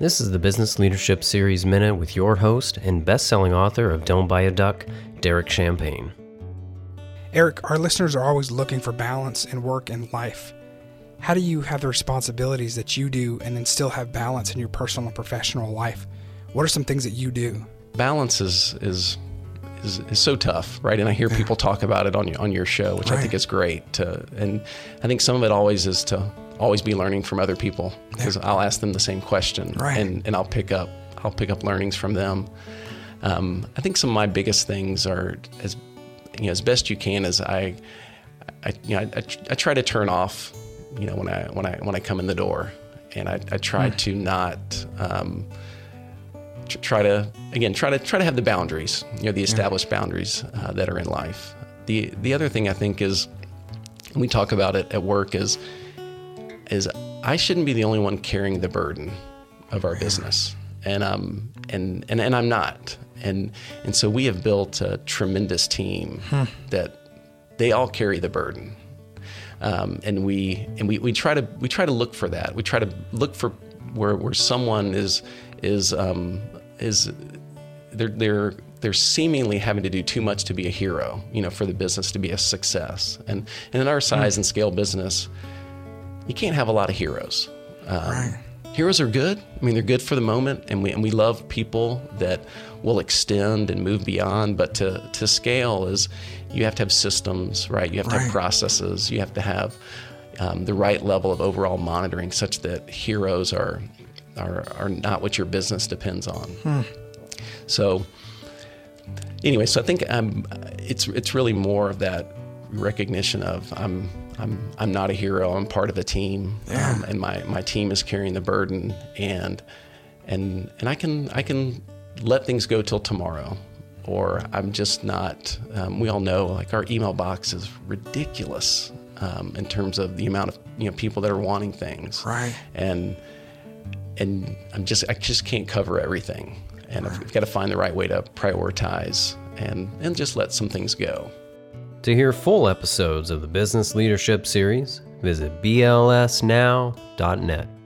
This is the Business Leadership Series Minute with your host and best-selling author of Don't Buy a Duck, Derek Champagne. Eric, our listeners are always looking for balance in work and life. How do you have the responsibilities that you do and then still have balance in your personal and professional life? What are some things that you do? Balance is so tough, right? And I hear people talk about it on your show, which Right. I think is great. And I think some of it always is to always be learning from other people, because I'll ask them the same question, Right. and I'll pick up learnings from them. I think some of my biggest things are as best you can is I try to turn off, when I come in the door, and I try to not. Try to have the boundaries, the established boundaries that are in life. The other thing I think is, we talk about it at work, is I shouldn't be the only one carrying the burden of our business, and I'm not, and so we have built a tremendous team that they all carry the burden, and we try to look for that. We try to look for where someone is they're seemingly having to do too much to be a hero, for the business to be a success. And in our size and scale business, you can't have a lot of heroes. Right. Heroes are good. They're good for the moment, and we love people that will extend and move beyond. But to scale is, you have to have systems, right? You have to have processes. You have to have the right level of overall monitoring, such that heroes are not what your business depends on. So anyway, so I think it's really more of that recognition of I'm not a hero. I'm part of a team, and my team is carrying the burden, and I can let things go till tomorrow, or I'm just not. We all know, like, our email box is ridiculous in terms of the amount of people that are wanting things, Right. And I just can't cover everything, and I've got to find the right way to prioritize and just let some things go. To hear full episodes of the Business Leadership Series, visit blsnow.net.